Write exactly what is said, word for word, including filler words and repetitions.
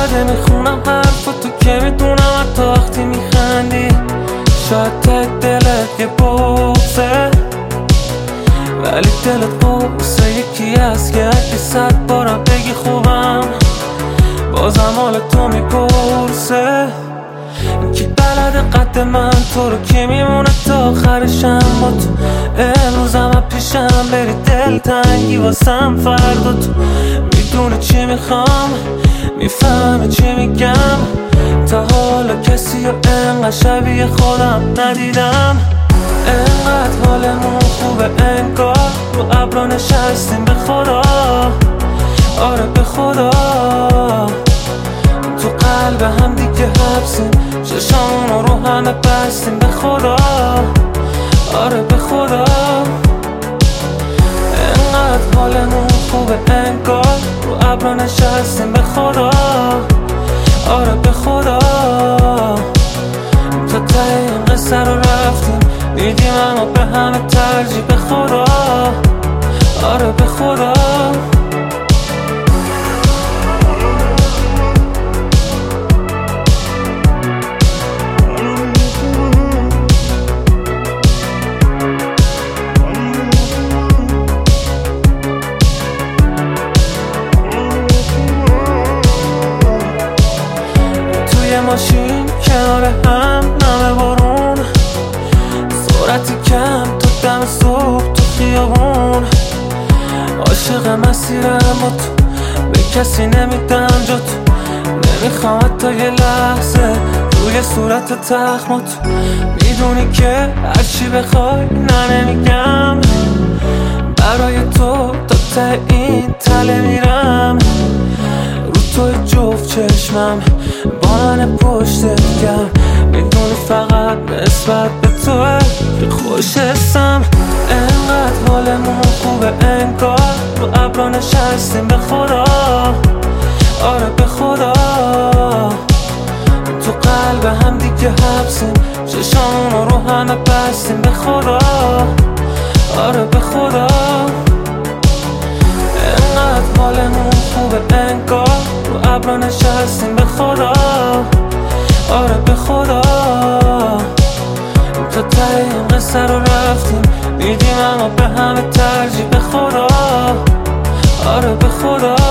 بده میخونم حرفا تو که میدونم حتی وقتی میخندی شاید ته دلت یه بغضه، ولی دلت قرصه یکی هست که اگه صد بارم بگی خوبم بازم حال تو میپرسه. کی بلده قد من تو رو، کی میمونه تا آخرشم با تو؟ امروزم از پیشم بری دل تنگی واسم فردا تو میدونه چی میخوام، میفهمه چی میگم، تا حالا کسی رو انقدر شبیه خودم ندیدم. انقدر حالمون خوبه انگار رو ابرا نشستیم به خدا، آره به خدا تو قلب هم دیگه حبسیم، چشامونو رو همه بستیم به خدا، آره به خدا. انقدر حالمون خوبه انگار رو ابرا نشستیم به خدا، آره به خدا تا ته این قصه رو رفتیم دیدیم اما به همه ترجیح به خدا، آره به خدا. توی ماشین کنار هم نمه بارون، سرعتی کم تا دم صبح تو خیابون، عاشق مسیرم با تو به کسی نمیدم جا تو، نمیخوام حتی یه لحظه روی صورت تخمات، میدونی که هرچی بخوای نه نمیگم، برای تو تا ته این تله میرم، رو توی جفت چشمم با من پشتت گم، میدونی فقط نسبت به توه که خوش حسم. انقدر حالمون خوبه انگار رو ابرا نشستیم به خدا، آره به خدا تو قلب هم دیگه حبسیم، چشامونو رو همه بستیم به خدا، آره به خدا. انقدر حالمون خوبه انگار رو ابرا نشستیم به خدا، آره به خدا تا ته این قصه رو رفتیم دیدیم اما به همه ترجیح به خدا، آره به خدا.